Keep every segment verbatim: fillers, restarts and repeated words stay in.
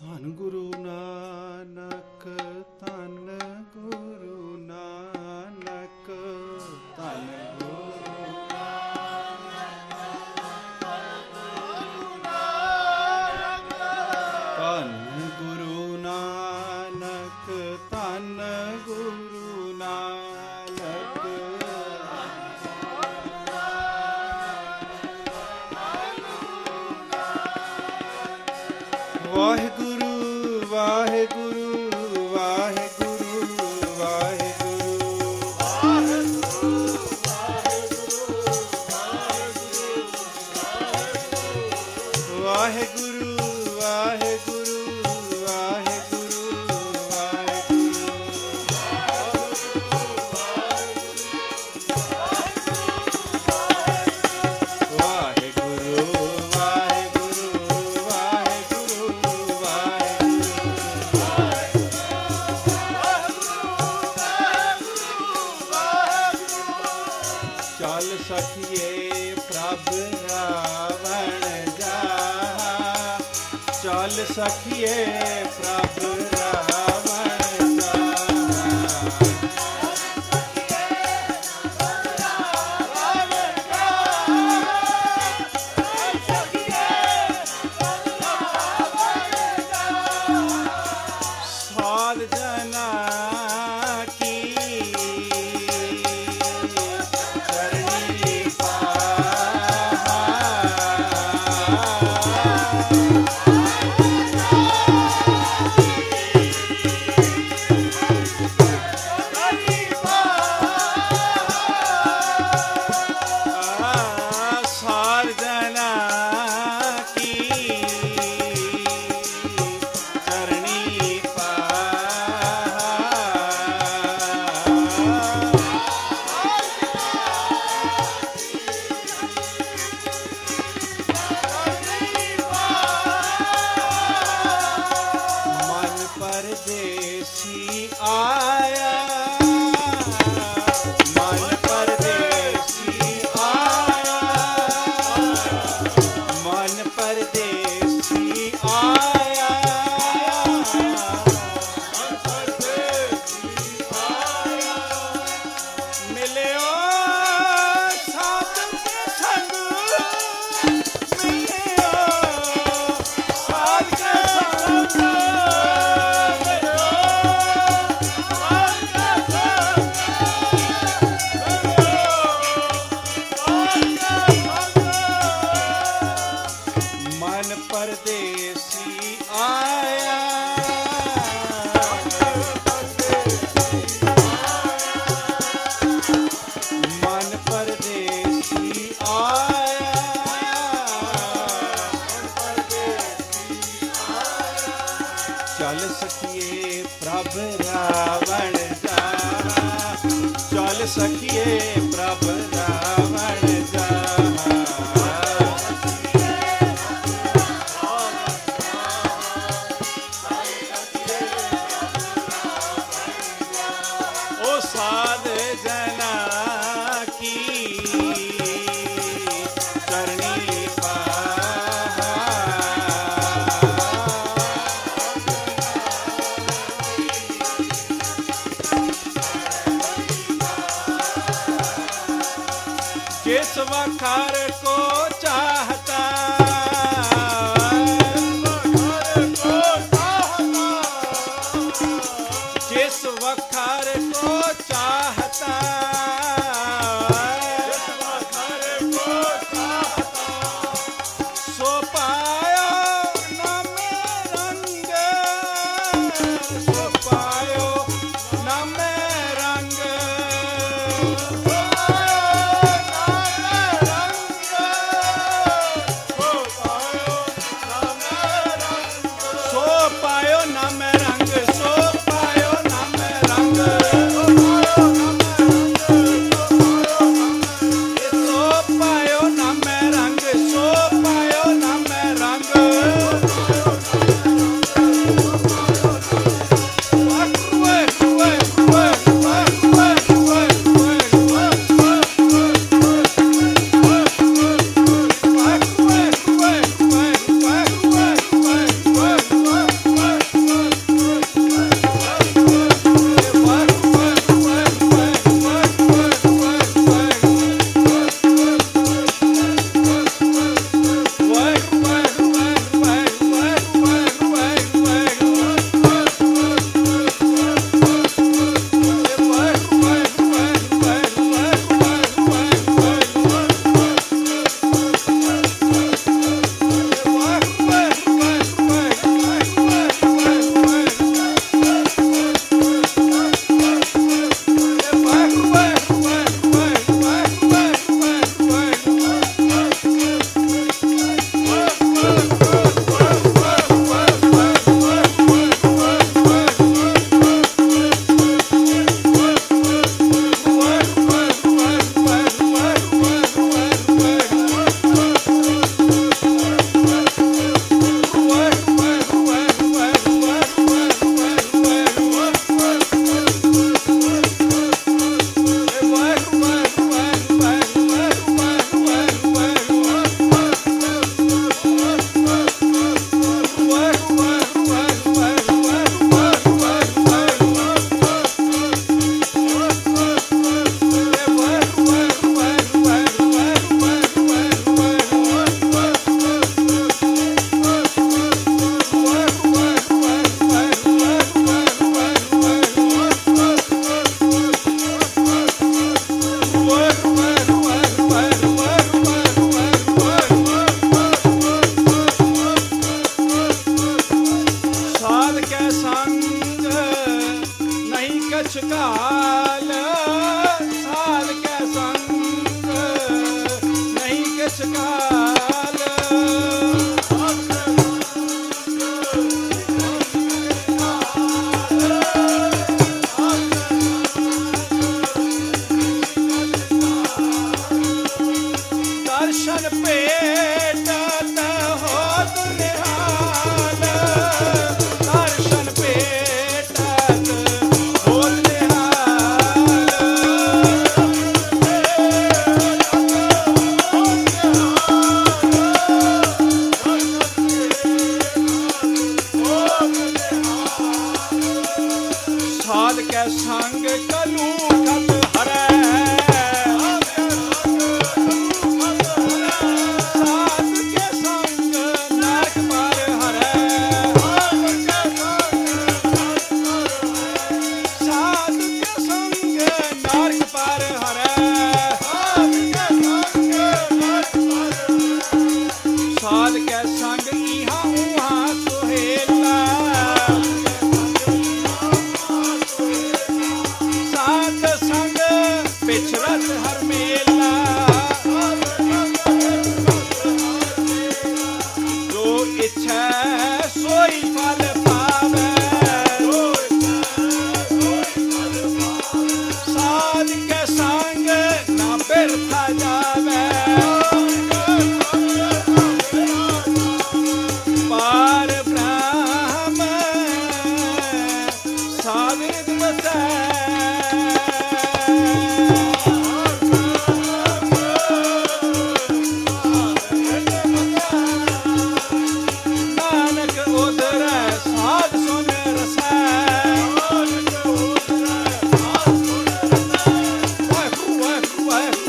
ਧੰਨ ਗੁਰੂ ਨਾਨਕ, ਧੰਨ ਗੁਰੂ ਨਾਨਕ, ਧੰਨ ਗੁਰੂ ਨਾਨਕ, ਧੰਨ ਗੁਰੂ ਨਾਨਕ, ਧੰਨ ਗੁਰੂ ਨਾਨਕ। ਵਾਹਿਗੁਰੂ ਵਾਹਿਗੁਰੂ ਵਾਹਿਗੁਰੂ ਵਾਹਿਗੁਰੂ ਵਾਹਿਗੁਰੂ ਵਾਹਿਗੁਰੂ ਵਾਹਿਗੁਰੂ ਸਖੀਏ ਪ੍ਰਭ ਰਾਵਣ ਜਾਹਾ, ਚੱਲ ਸਖੀਏ ਪ੍ਰਭ ਰਾਵਣ ਸਾਧ ਜਨਾ परदेसी आया, मन परदेसी आया, मन परदेसी आया, मन परदेसी आया, मिलियो साध संग, मिलियो साध संग। परदेसी आया, मन परदेसी आया, चल सखिए प्रभ रावण जाहा, चल सखिए प्रभ रावण जाहा। साध जना की करनी पाहा, जिस वखार को चाहता, जिस वखार को चाहता, सो पायो न में रंग, सो पायो न में रंग, सो पायो न में रंग, ਕਾਲ ਸਾਧ ਕੈ ਸੰਗ ਨਹੀਂ ਕਿਛ ਕਾਲ ਦਰਸ਼ਨ ਭੇਟਤ ਹੋਤ ਨਿਹਾਲ ਦਰਸ਼ਨ ਭੇਟਤ ਹੋਤ ਨਿਹਾਲ ਸਾਧ ਕੈ ਸੰਗ ਕਲੂ ਖਤ ਹਰੈ ਸਾਧ ਕੇ ਸੰਗ ਨਰਕ ਪਰ ਹਰੈ ਸਾਧ ਕੇ ਸੰਗ ਨਰਕ ਪਰ ਹਰੈ ਸਾਧ ਕੇ ਸੰਗ ਇਹਾਂ ਉਹਾਂ ਸੁਹੇਲਾ ਸਾਧ ਸੰਗ ਪਿਛਰਤ ਹਰ ਮੇਲਾ ਜੋ ਇੱਛਾ ਸੋਈ ਫਲ ਪਾਵੈ ਸਾਧ ਕੇ ਸੰਗ ਨਾ ਬਿਰਥਾ ਜਾਵੈ ਪਾਰ ਬ੍ਰਹਮ ਸਾਧ ਨਿਤ ਵਸੈ ਨਾਨਕ ਉਧਰੈ ਸਾਧ ਸੁਨ ਰਸੈ ਵਾਹਿਗੁਰੂ ਵਾਹਿਗੁਰੂ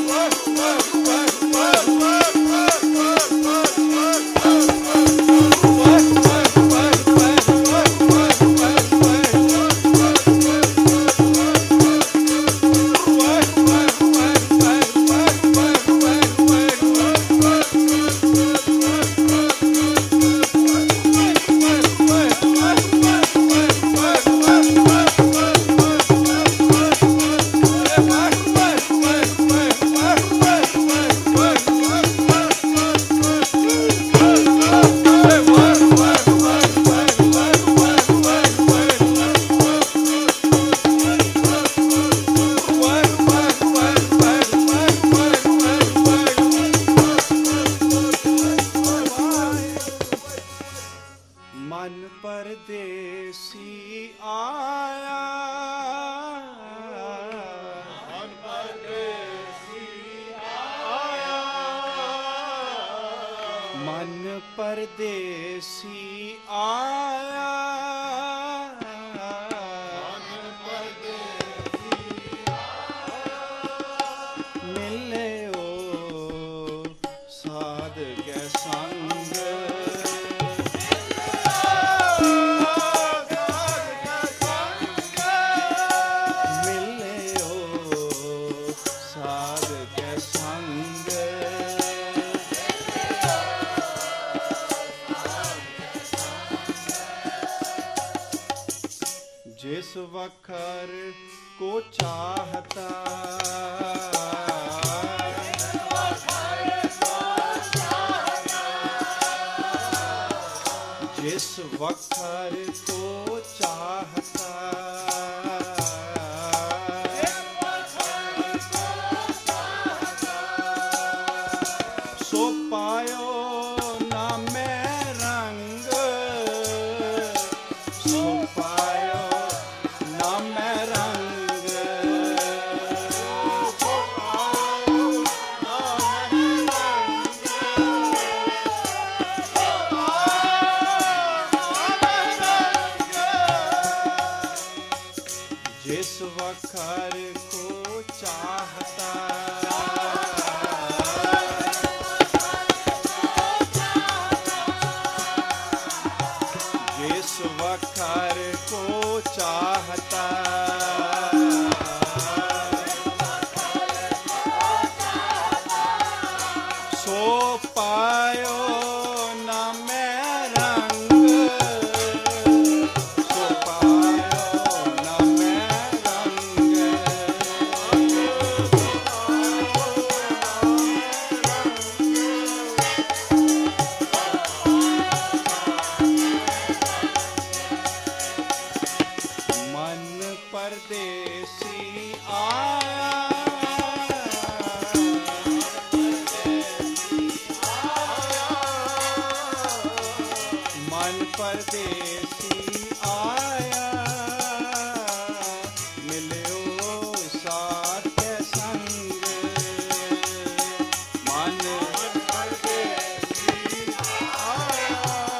ਮਨ ਪਰਦੇਸੀ ਆਇਆ ਮਨ ਪਰਦੇਸੀ ਆਇਆ ਮਨ ਪਰਦੇਸੀ ਆਇਆ ਮਨ ਪਰਦੇਸੀ ਆਇਆ ਮਿਲਿਓ ਸਾਧ ਕੈ ਸੰਗ जिस वखर को चाहता जिस वखर को चाहता सो पायो ना मैं रंग सो पायो ना मैं रंग सो पायो ना मैं रंग सो पायो ना मैं रंग जिस वखर को चाहता जिस वखर को चाहता सो पायो ना मैं रंग सो पायो ना मैं रंग ਉਪਦੇਸੀ ਆਇਆ, ਮਿਲਿਓ ਸਾਧ ਕੈ ਸੰਗ, ਮਨ ਉਪਦੇਸੀ ਆਇਆ,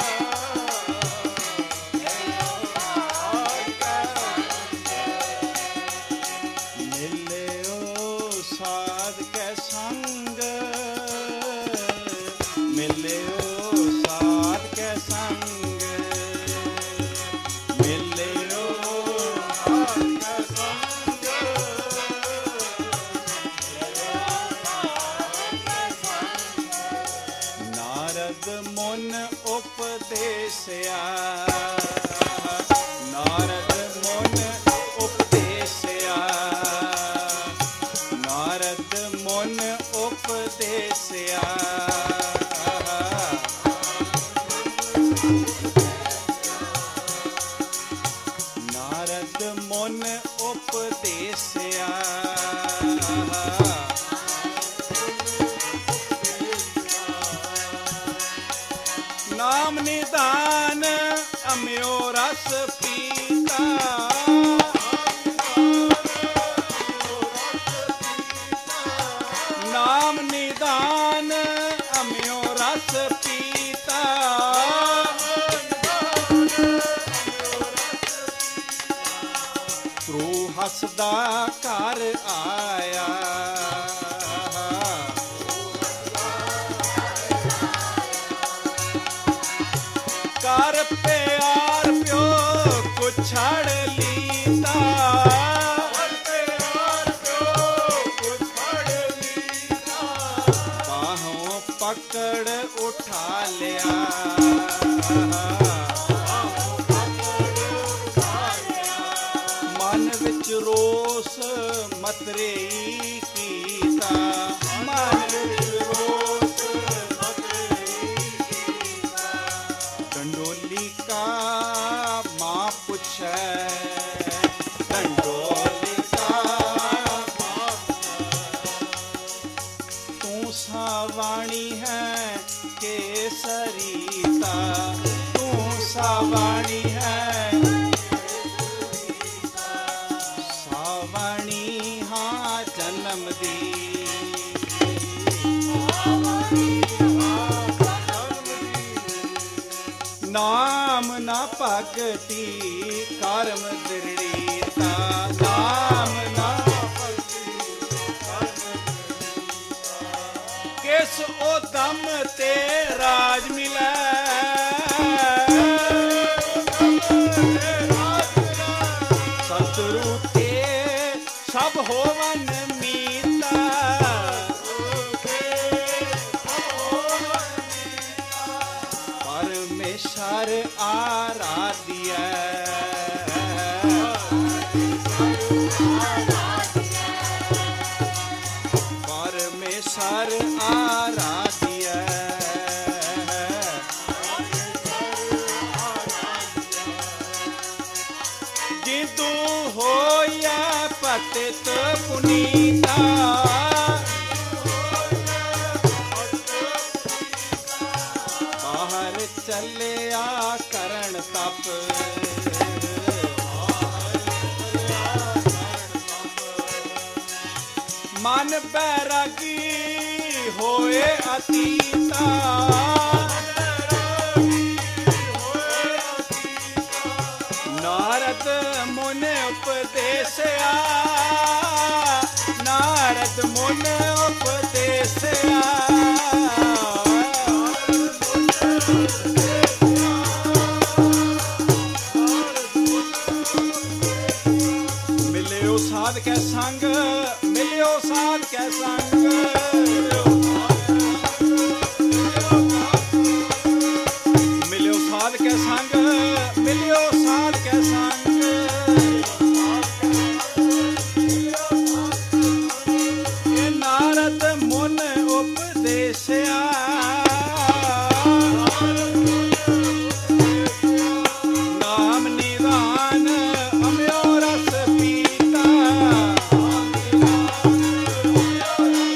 ਮਿਲਿਓ ਸਾਧ ਕੈ ਸੰਗ, ਮਿਲਿਓ ਸਾਧ ਕੈ ਸੰਗ, ਮਿਲਿਓ ਸਾਧ ਕੈ ਸੰਗ, ਨਾਰਦ ਮੁਨ ਉਪਦੇਸਿਆ, ਨਾਰਦ ਮੁਨ ਉਪਦੇਸਿਆ, ਨਾਰਦ ਮੁਨ ਉਪਦੇਸਿਆ, ਨਾਰਦ ਮੁਨ ਉਪਦੇਸਿਆ, ਨਾਮ ਨਿਦਾਨ ਅਮਿਓ ਰਸ ਪੀਤਾ, ਨਾਮ ਨਿਦਾਨ ਅਮਿਓ ਰਸ ਪੀਤਾ, ਤ੍ਰੂ ਹੱਸਦਾ ਘਰ ਆਇਆ, ਕਰ ਪਿਆਰ ਪਿਓ ਕੁਛ ਛੜ ਲੀਤਾ, ਪਿਆਰ ਪਿਓ ਕੁਛ ਛੜ ਲੀਤਾ, ਬਾਹੋਂ ਪਕੜ ਉਠਾ ਲਿਆ, ਮਨ ਵਿੱਚ ਰੋਸ ਮਤਰੇਈ ਕੀਤਾ, ਮਨ ਵਿੱਚ ਰੋਸ ਮਤਰੇਈ ਕੀਤਾ, ਡੰਡੋਲੀ ਕਾ ਮਾਂ ਪੁੱਛੈ, ਡੰਡੋਲੀ ਕਾ ਮਾਂ ਪੁੱਛੈ, ਤੂੰ ਸਾਵਾਣੀ ਹੈ ਕੇ ਸਰੀਤਾ, ਤੂੰ ਸਾਵਾਣੀ ਹੈ ਸਾਵਣੀ ਹਾਂ ਜਨਮ ਦੀ, ਨਾਮ ਨਾ ਭਗਤੀ ਕਰਮ ਦ੍ਰਿੜੀਤਾ, ਨਾਮ ਨਾ ਭਗਤੀ ਕਰਮ ਦ੍ਰਿੜੀਤਾ, ਕਿਸ ਉਦਮ ਤੇ ਰਾਜ ਮਿਲੈ, ਸਤਿਗੁਰੂ ਤੇ ਸਭ ਹੋਵਨ ਮੀਤਾ, ਪਰਮੇਸ਼ਰ ਆਰਾਧਿਐ, ਪਰਮੇਸ਼ਰ ਆਰਾਧਿਐ, ਜਿਤੂ ਹੋਇਆ ਪਤਿਤ ਪੁਨੀਤਾ, ਬਾਹਰ ਚੱਲਿਆ ਕਰਨ ਤਪ, ਮਨ ਬੈਰਾਗੀ ਹੋਏ ਅਤੀਤਾ, ਨਾਰਦ ਮੁਨ ਉਪਦੇਸਿਆ, ਨਾਰਦ ਮੁਨ ਉਪਦੇਸਿਆ, ਮਿਲਿਓ ਸਾਧ ਕੈ ਸੰਗ, ਮਿਲਿਓ ਸਾਧ ਕੈ ਸੰਗ, ਮਿਲਿਓ ਸਾਧ ਕੈ ਸੰਗ, ਮਿਲਿਓ ਸਾਧ ਕੈ ਸੰਗ, ਇਹ ਨਾਰਦ ਮੁਨ ਉਪਦੇਸਿਆ, ਨਾਮ ਨਿਦਾਨ ਅਮਿਓ ਰਸ ਪੀਤਾ,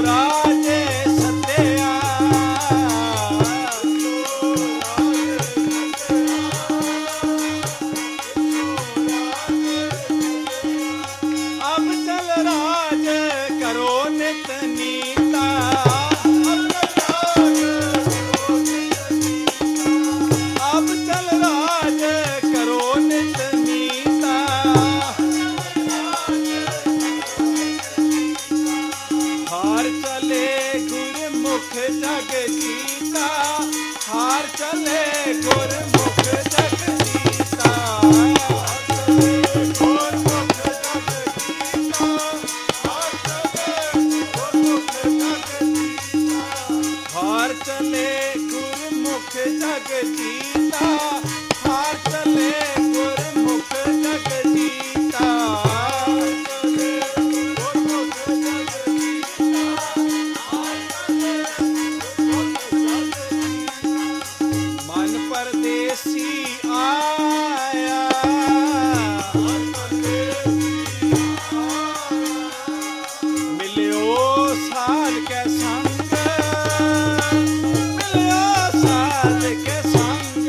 राजे सत्या अब चल राज करो नित नीता अब चल राज करो नित नीता हार चले गुरमुख जग जीता हार चले गुरमुख जग जीता हार चले गुरमुख जग जीता हार चले गुरमुख जग जीता मन परदेसी आया मिलियो साल के संग मिलियो साल के संग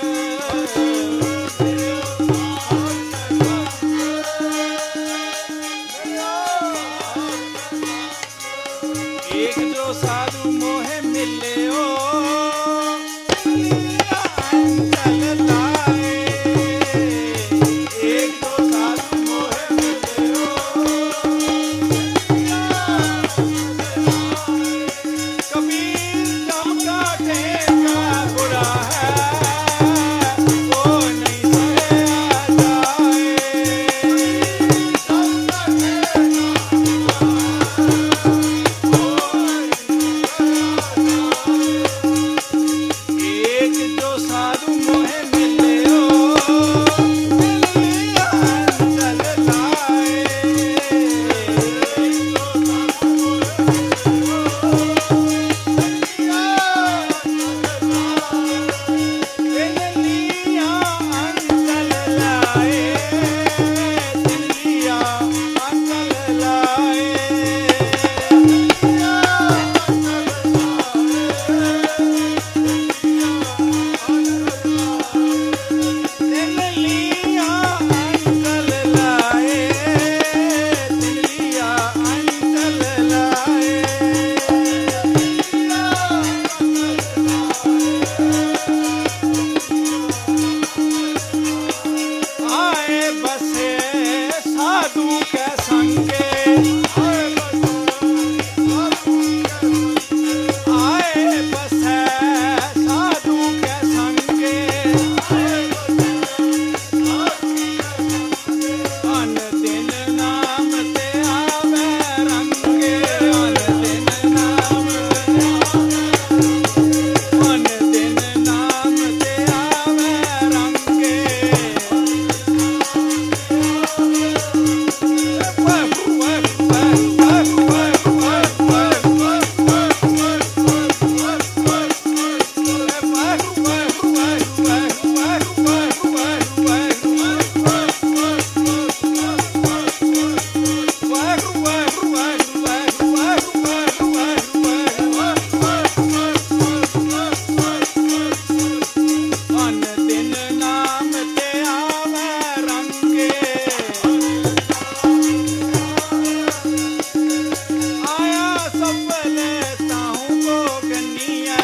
एक जो साधु मोहे मिलियो अंचल लाए एक जो साधु मोहे मिलियो कबीर जम का ठेका बुरा है वो नहीं सहा जाए एक जो साधु मोहे मिलियो मिलिया अंचल लाए दिल्लिया अंचल लाए दिल्लिया अंचल लाए दिल्लिया अंचल लाए दिल्लिया अंचल लाए आए बसे साधु के संगे आए बसे साधु के संगे अन दिन नाम ते आवे रंगे अन दिन नाम अन दिन नाम ते आवे रंगे वाह वाह वाह वाह वाह वाह वाह अन दिन नाम ते आवे रंगे आया सफल ताहू को गनिया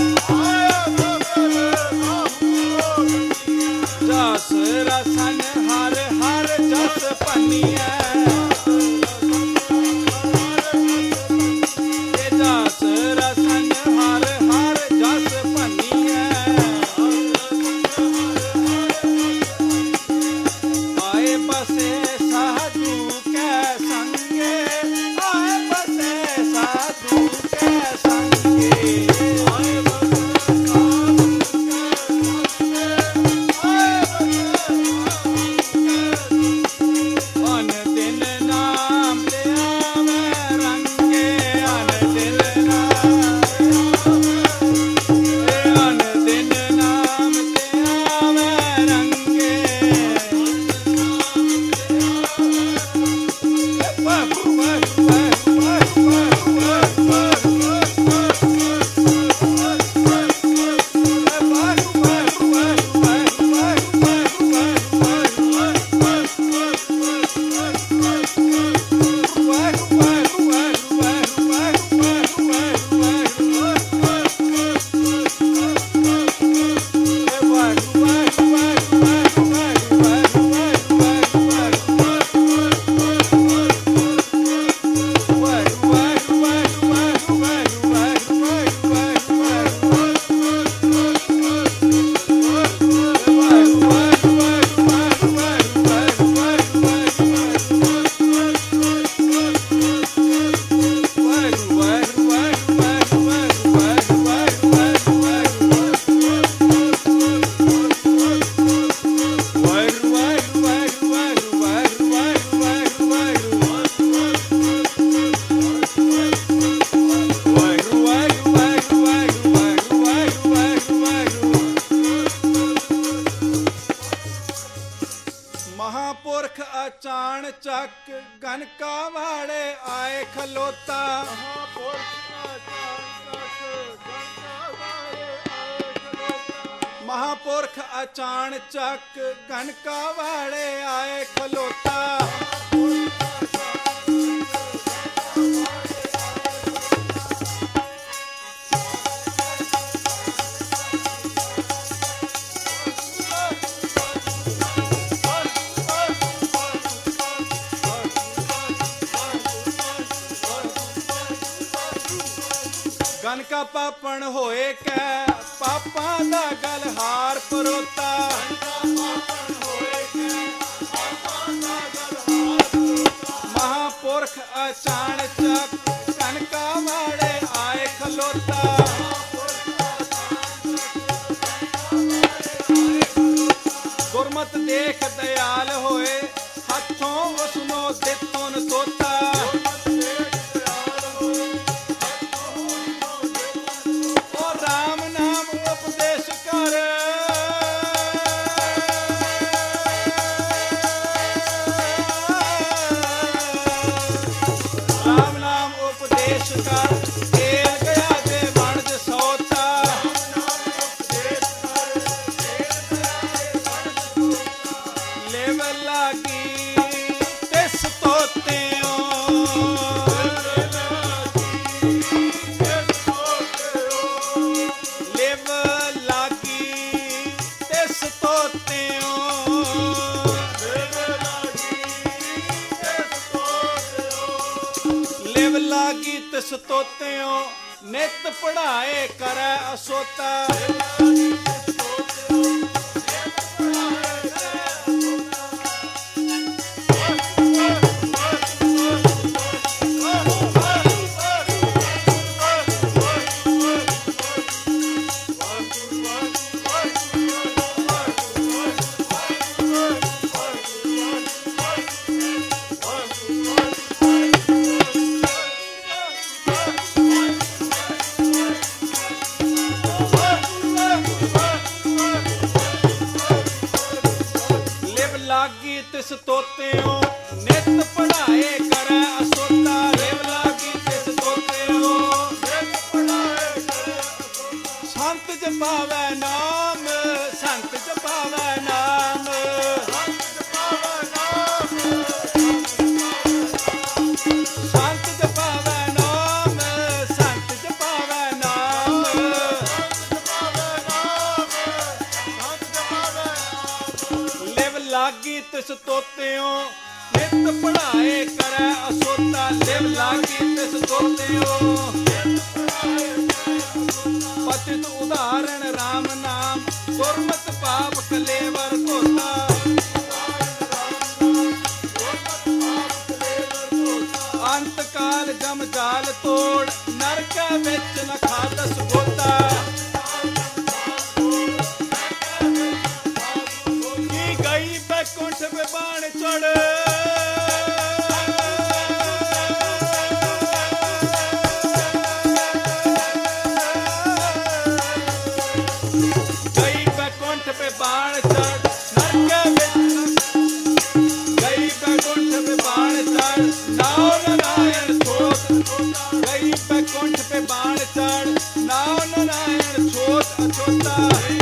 जस रसन हर हर जस पनिया जस रसन हर हर जस पनिया आए बसे साधु के संगे आए बसे साधु के ਚੱਕ ਗਨਕਾ ਵਾਲੇ ਆਏ ਖਲੋਤਾ। ਮਹਾਂਪੁਰਖ ਅਚਾਨ ਚੱਕ ਗਨਕਾ ਵਾਲੇ ਆਏ ਖਲੋਤਾ। ਗਨਕਾ ਪਾਪਣ ਹੋਏ ਕੈ ਪਾਪਾਂ ਦਾ ਗਲਹਾਰ ਪਰੋਤਾ। ਮਹਾਂਪੁਰਖ ਅਚਾਨ ਚੱਕ ਗਨਕਾ ਵਾਲੇ ਆਏ ਖਲੋਤਾ। ਗੁਰਮਤ ਦੇਖ ਦਿਆਲ ਹੋਏ ਹੱਥੋਂ ਉਸਨੂੰ ਦਿੱਤੋਂ ਤੋਤਾ। ਲਾਗੀ ਤਿਸ ਤੋਤਿਓ ਨਿਤ ਪੜਾਏ ਕਰੈ ਅਸੋਤਾ। ਲਾਗੀ ਤਿਸ ਤੋਤਿਓ ਨਿਤ ਪੜਾਏ ਕਰੈ ਅਸੋਤਾ। ਲਿਵ ਲਾਗੀ ਤਿਸ ਤੋਤਿਓ ਨਿਤ ਪੜਾਏ ਕਰੈ ਅਸੋਤਾ। ਸੰਤ ਜਪਾਵੈ ਨਾਮ ਸੰਤ ਜਪਾਵੈ ਨਾਮ ਸੰਤ ਜਪਾਵੈ ਨਾਮ ਸੰਤ ਜਪਾਵੈ ਨਾਮ। ਲਿਵ ਲਾਗੀ ਤਿਸ ਤੋਤਿਓ ਨਿਤ ਪੜਾਏ ਕਰੈ ਅਸੋਤਾ। ਲਿਵ ਲਾਗੀ ਤਿਸ ਤੋਤਿਓ ਪਤਿਤ ਉਦਾਹਰਣ ਰਾਮ ਨਾਮ ਗੁਰਮਤਿ ਪਾਪ ਕਲੇਵਰ ਧੋਤਾ। ਅੰਤ ਕਾਲ ਜਮ ਜਾਲ ਤੋੜ ਨਰਕ ਵਿੱਚ ਨ ਖਾਦਸ ਗੋਤਾ। ਬੈਕੁੰਠ ਪੇ ਬਾਣ ਚੜ ਗਈ ਬੈਕੁੰਠ ਪੇ ਬਾਣ ਚੜ ਨਰਕ ਵਿੱਚ ਗਈ ਬੈਕੁੰਠ ਪੇ ਬਾਣ ਚੜ ਨਾਉ ਨਾਰਾਇਣ ਛੋਟ। ਗਈ ਬੈਕੁੰਠ ਪੇ ਬਾਣ ਚੜ ਨਾਉ ਨਾਰਾਇਣ ਛੋਟ ਅਛੋਤਾ।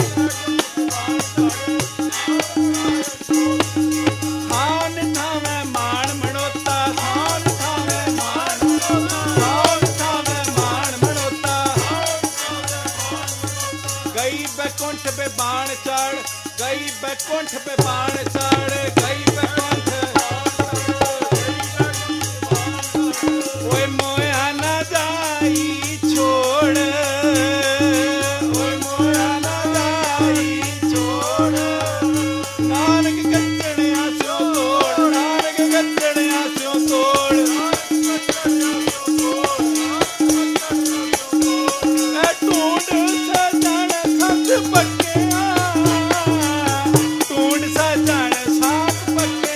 बैकुंठ पे बाण चढ़ गई बैकुंठ पे बाण चढ़ गई बैकुंठ। ओए मोया ना जाई छोड़ ओए मोया ना जाई छोड़। नानक गचड़िया स्यों तोड़ नानक गचड़िया स्यों तोड़। ए ढूंढ सजन सत पक्किया ढूंढ सजन सात पक्के।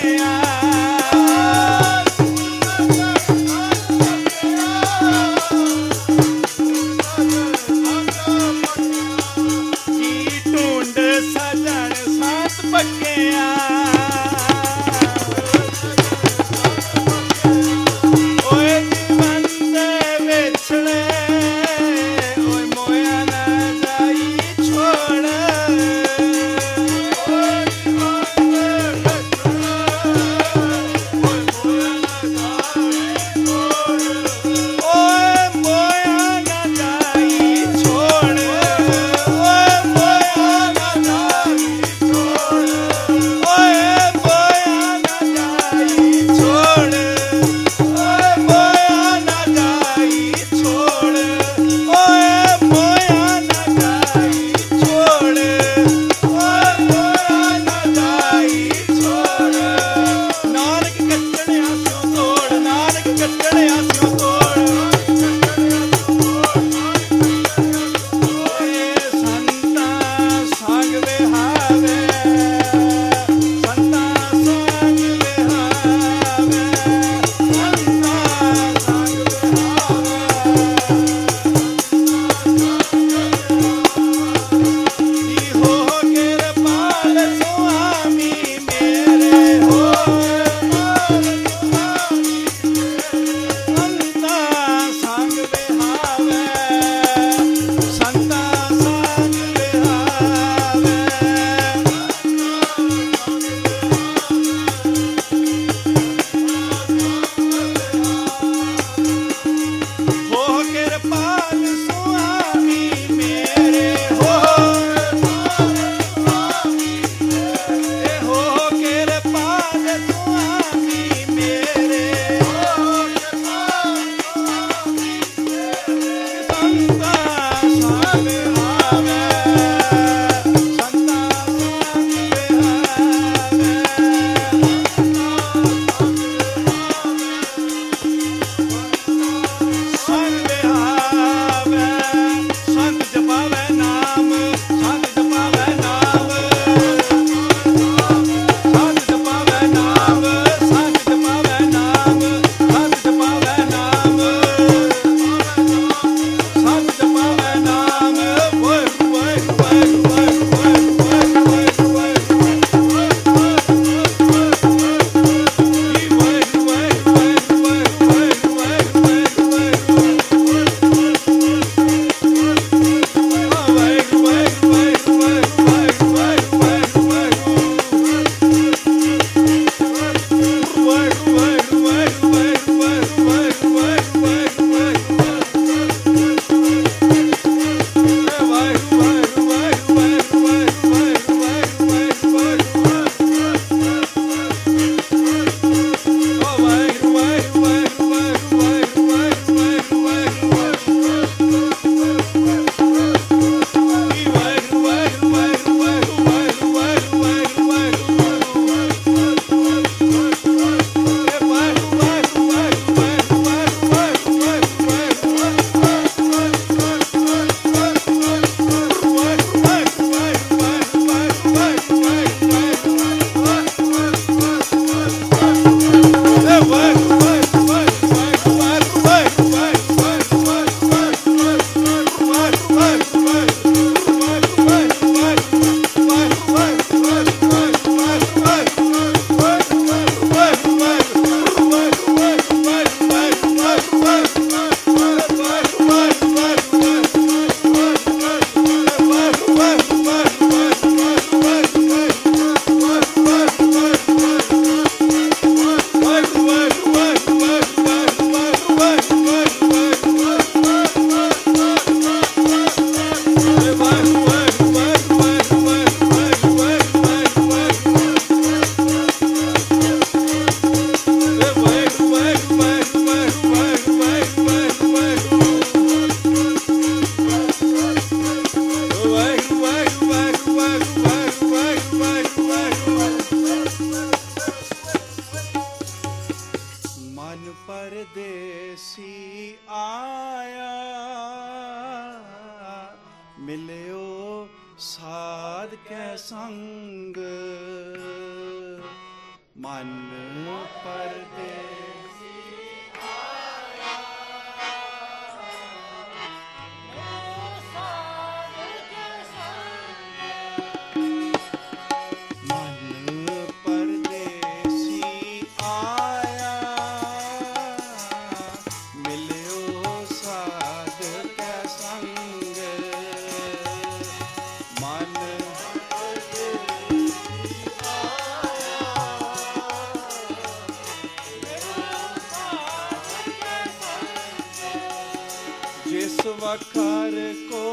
वखर को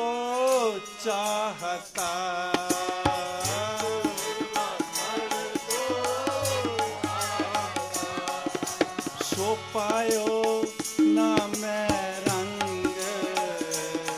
चाहता सो पायो ना मैं रंग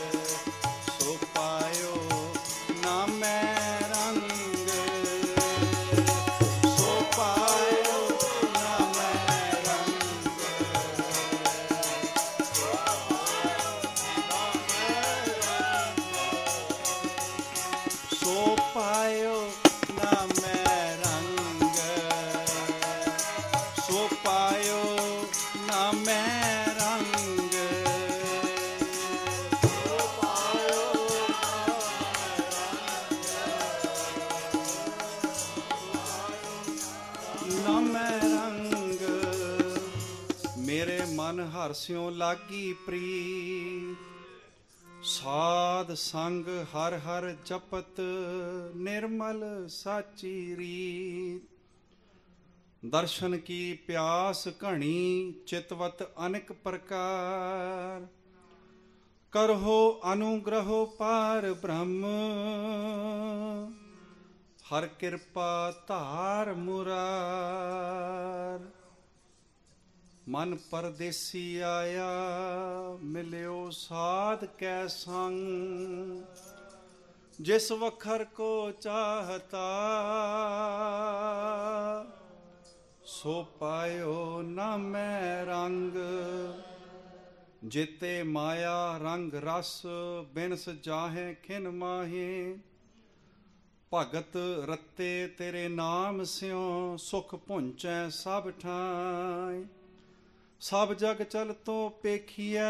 ਹਰ ਸਿਉ ਲਾਗੀ ਪ੍ਰੀਤ। ਸਾਧ ਸੰਗ ਹਰ ਹਰ ਜਪਤ ਨਿਰਮਲ ਸਾਚੀ ਰੀਤ। ਦਰਸ਼ਨ ਕੀ ਪਿਆਸ ਘਣੀ ਚਿਤਵਤ ਅਨੇਕ ਪ੍ਰਕਾਰ। ਕਰਹੁ ਅਨੁਗ੍ਰਹੁ ਪਾਰ ਬ੍ਰਹਮ ਹਰ ਕਿਰਪਾ ਧਾਰ ਮੁਰਾਰ। ਮਨ ਪਰਦੇਸੀ ਆਇਆ ਮਿਲਿਓ ਸਾਧ ਕੈ ਸੰਗ। ਜਿਸ ਵਖਰ ਕੋ ਚਾਹਤਾ ਸੋ ਪਾਇਓ ਨਾ ਮੈਂ ਰੰਗ। ਜਿਤੇ ਮਾਇਆ ਰੰਗ ਰਸ ਬਿਨਸ ਜਾਹੇ ਖਿਨ ਮਾਹੇ। ਭਗਤ ਰਤੇ ਤੇਰੇ ਨਾਮ ਸਿਉ ਸੁਖ ਪੁੰਚੈ ਸਭ ਠਾਇ। ਸਭ ਜਗ ਚਲ ਤੋ ਪੇਖੀਐ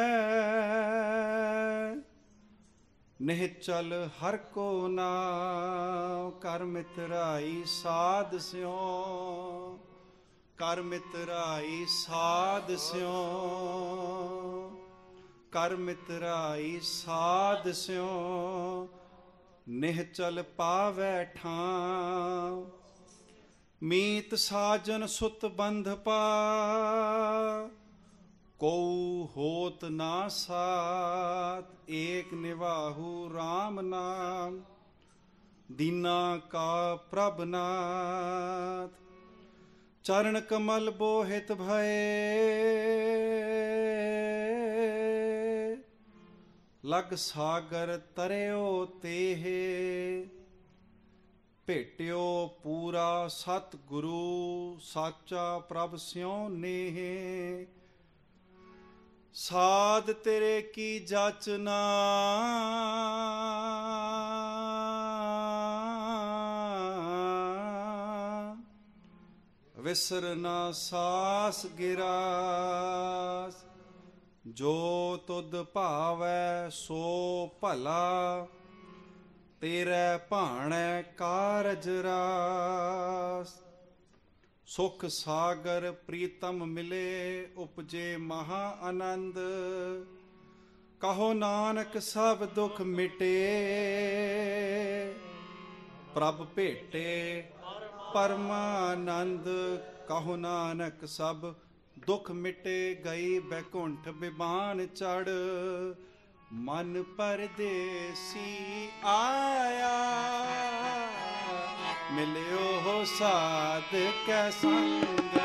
ਨਿਹਚਲ ਹਰ ਕੋ ਨਾਮ। ਕਰ ਮਿਤਰਾਈ ਸਾਧ ਸਿਉ ਕਰ ਮਿਤਰਾਈ ਸਾਧ ਸਿਉ ਕਰ ਮਿਤਰਾਈ ਸਾਧ ਸਿਉ। ਨਿਹਚਲ ਪਾਵੈ ਠਾਂ। ਮੀਤ ਸਾਜਨ ਸੁਤ ਬੰਧ ਪਾ ਕਉ ਹੋਤ ਨਾ ਸਾਥ। ਏਕ ਨਿਵਾਹੂ ਰਾਮ ਨਾਮ ਦੀਨਾ ਕਾ ਪ੍ਰਭ ਨਾਥ। ਚਰਨ ਕਮਲ ਬੋਹਿਤ ਭਏ ਲਗ ਸਾਗਰ ਤਰਿਓ ਤੇਹ। ਭੇਟਿਓ ਪੂਰਾ ਸਤ ਗੁਰੂ ਸਾਚਾ ਪ੍ਰਭ ਸਿਉ ਨੇਹ। ਸਾਧ ਤੇਰੇ ਕੀ ਜਾਚਨਾ ਵਿਸਰ ਨਾ ਸਾਸ ਗਿਰਾਸ। ਜੋ ਤੁਧ ਭਾਵੈ ਸੋ ਭਲਾ ਤੇਰੇ ਭਾਣੈ ਕਾਰਜ ਰਾਸ। ਸੁਖ ਸਾਗਰ ਪ੍ਰੀਤਮ ਮਿਲੇ ਉਪਜੇ ਮਹਾ ਆਨੰਦ। ਕਹੋ ਨਾਨਕ ਸਭ ਦੁਖ ਮਿਟੇ ਪ੍ਰਭ ਭੇਟੇ ਪਰਮਾਨੰਦ। ਕਹੋ ਨਾਨਕ ਸਭ ਦੁਖ ਮਿਟੇ ਗਈ ਬੈਕੁੰਠ ਬਿਮਾਨ ਚੜ। ਮਨ ਪਰਦੇਸੀ ਆਇਆ ਮਿਲਿਓ ਸਾਧ ਕੈ ਸੰਗ।